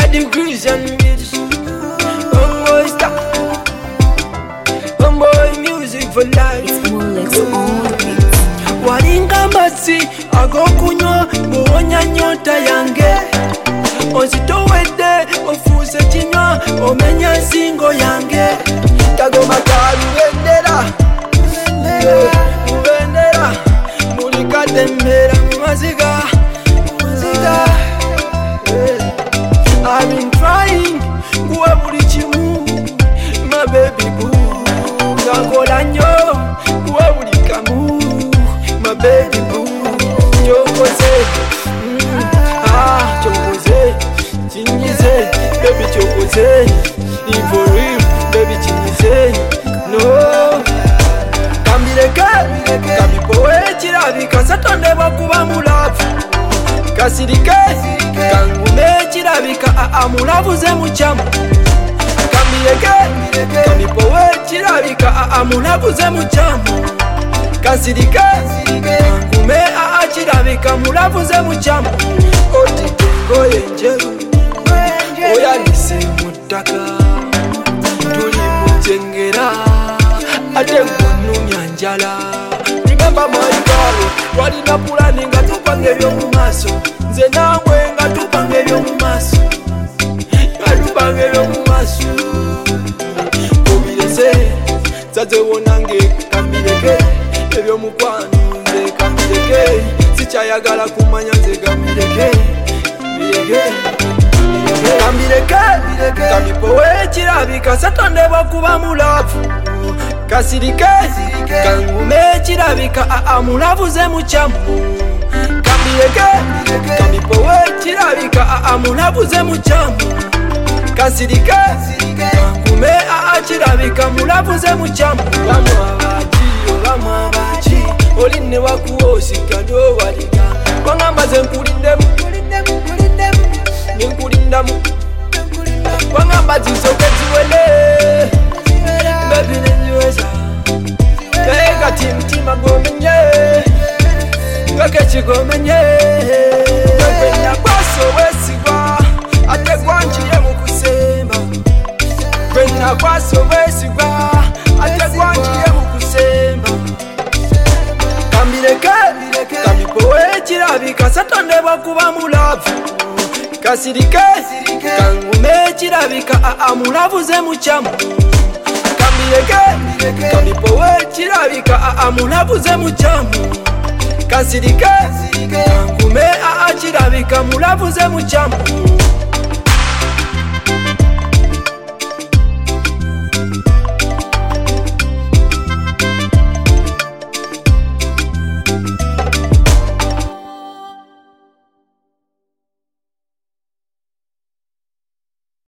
degrees and beats. Homeboy star, homeboy music for life. It's Molex on the beat. Walinga mbasi agokunywa muwonya nyota yange. Ozitowedde ofuuse kinywa omenya nsingo yange. Kagoma kalubendera mubendera mulikadde mbeera mu maziga. I've been trying kuwa buli kimu my baby boo. Ngankola nnyo kuwa buli kamu my baby boo. Kyokoze kyokoze kinyize baby kyokoze for real baby kinyize no kambireke kabipowe kirabika satondebwa kuba mulavu kasirike kangume kirabika amulavuze mukyamu kambireke kabipowe kirabika amulavuze mukyamu kasirike kangume kirabika mulavuze mukyamu otite ngoye njeru oyalise mu ttaka tuli mu jengera ate gunumya njala nigamba maigalo walina pulani nga tupanga ebyomumaaso nze nangwe nga tupanga ebyomumaaso nga ebyomumaaso obireze zazewo nange kambireke ebyomukwano nze kambireke sikyayagala kumanya nze kambireke kambireke kamipowe kirabika satondebwa kuba mulavu kasirike kangume kirabika amulavuze mukyamu kambireke kamipowe kirabika amulavuze mukyamu kasirike kangume kirabika mulavuze mukyamu bamwabaki olinne wakuwosikado waliga wangamba ze nkulindemu ninkulindamu wangamba zisoke ziwele bebi nenyweza naye kati mutima gomenye ngakekigomenye gwenakwaso wesigwa ate gwanjiye mukusemba gwenakwaso wesigwa ate gwanjiye mukusemba kambireke kamipowe kirabika satondebwa kuba mulavu kasirike kangume kirabika amulavuze mukyamu kambireke kamipowe kirabika amulavuze mukyamu kasirike kangume kirabika mulavuze mukyamu